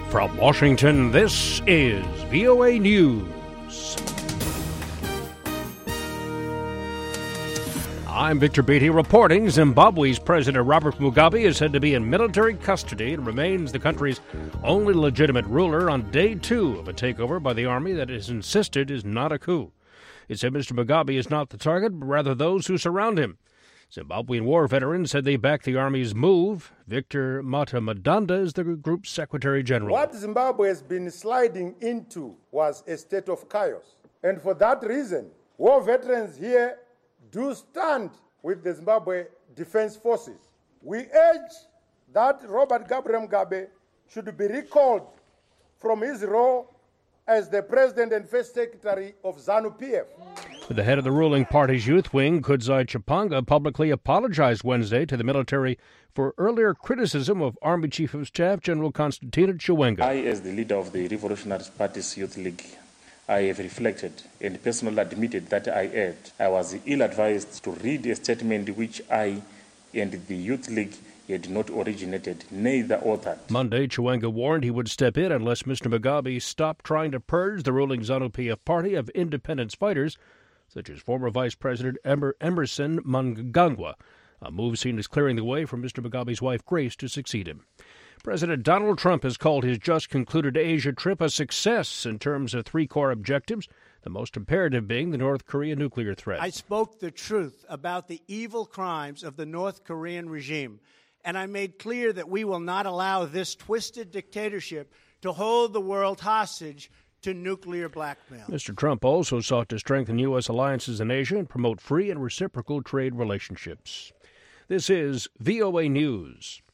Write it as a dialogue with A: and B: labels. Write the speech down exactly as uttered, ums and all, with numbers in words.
A: From Washington, this is V O A News. I'm Victor Beatty reporting. Zimbabwe's President Robert Mugabe is said to be in military custody and remains the country's only legitimate ruler on day two of a takeover by the army that is insisted is not a coup. It said Mister Mugabe is not the target, but rather those who surround him. Zimbabwean war veterans said they backed the army's move. Victor Matamadanda is the group's Secretary General.
B: What Zimbabwe has been sliding into was a state of chaos. And for that reason, war veterans here do stand with the Zimbabwe Defense Forces. We urge that Robert Gabriel Mugabe should be recalled from his role as the President and First Secretary of ZANU P F.
A: The head of the ruling party's youth wing, Kudzai Chipanga, publicly apologized Wednesday to the military for earlier criticism of Army Chief of Staff General Constantino Chiwenga.
C: I, as the leader of the Revolutionary Party's Youth League, I have reflected and personally admitted that I erred. I was ill-advised to read a statement which I and the Youth League had not originated, neither authored.
A: Monday, Chiwenga warned he would step in unless Mister Mugabe stopped trying to purge the ruling ZANU-P F party of independence fighters, such as former Vice President Emer- Emerson Mnangagwa, a move seen as clearing the way for Mister Mugabe's wife Grace to succeed him. President Donald Trump has called his just-concluded Asia trip a success in terms of three core objectives, the most imperative being the North Korean nuclear threat.
D: I spoke the truth about the evil crimes of the North Korean regime, and I made clear that we will not allow this twisted dictatorship to hold the world hostage to nuclear blackmail.
A: Mister Trump also sought to strengthen U S alliances in Asia and promote free and reciprocal trade relationships. This is V O A News.